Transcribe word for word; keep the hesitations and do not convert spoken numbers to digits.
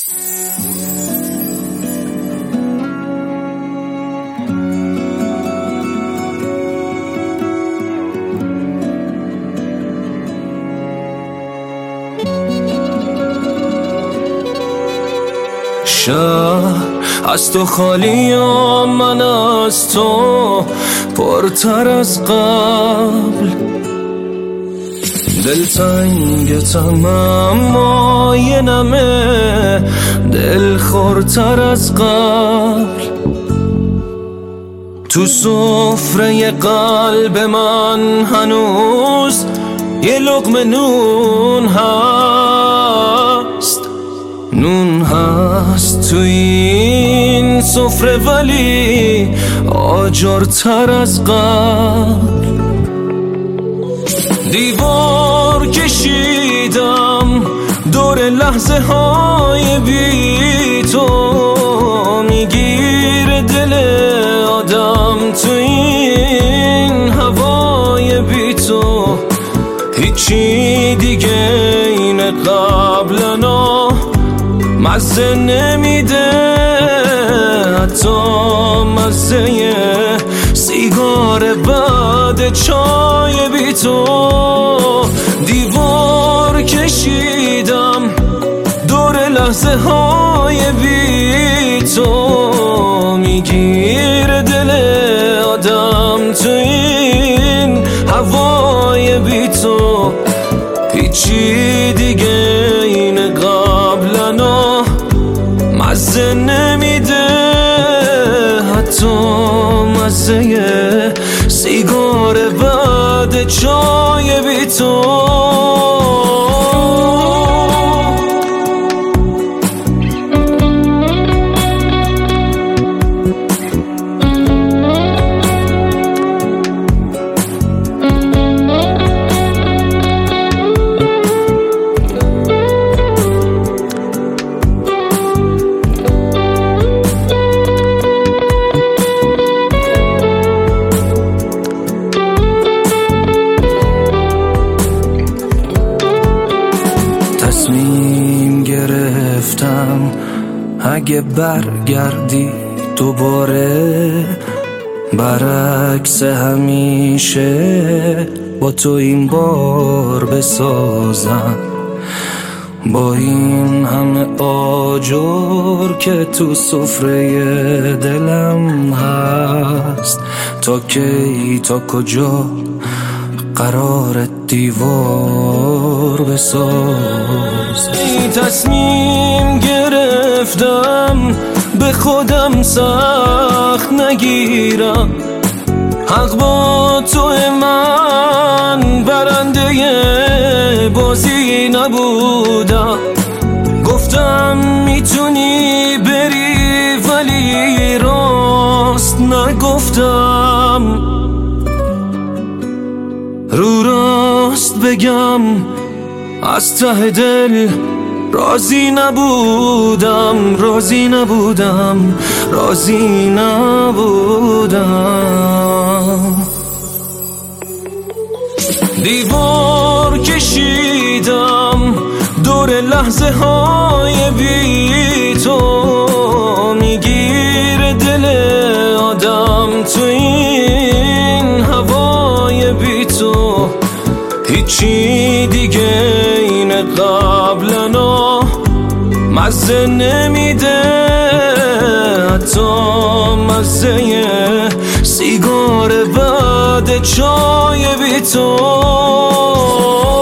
شهر از تو خالی و من از تو پرتر از قبل، دلتنگتم اما یه نمه دل خورتر از قبل. تو سفره قلب من هنوز یه لقمه نون هست، نون هست تو این سفره ولی آجرتر از قبل. دیوار کشیدم دور لحظه های بی تو، میگیره دل آدم تو این هوای بی تو. هیچی دیگه این قبلنا مزه نمیده، حتی مزه سیگار بعد چای بی تو. دیوار کشیدم دور لحظه های بی تو، میگیره دل آدم تو این هوای بی تو. هیچی دیگه این قبلنا مزه نمیده، حتی مزه سیگار بعد چای بی تو. تصمیم گرفتم اگه برگردی دوباره، برعکس همیشه با تو این بار بسازم. با این همه آجر که تو سفره دلم هست، تا کی تا کجا قرار دیوار بساز. تصمیم گرفتم به خودم سخت نگیرم، حق با تو من برنده بازی نبودم. گفتم میتونی بری ولی راست نگفتم، رو راست بگم از ته دل راضی نبودم، راضی نبودم، راضی نبودم. دیوار کشیدم دور لحظه های بی تو، میگیره دل آدم تو این هوای بی تو. هیچی دیگه این قبلنا مزه نمیده، حتی مزه سیگار بعد چای بی تو.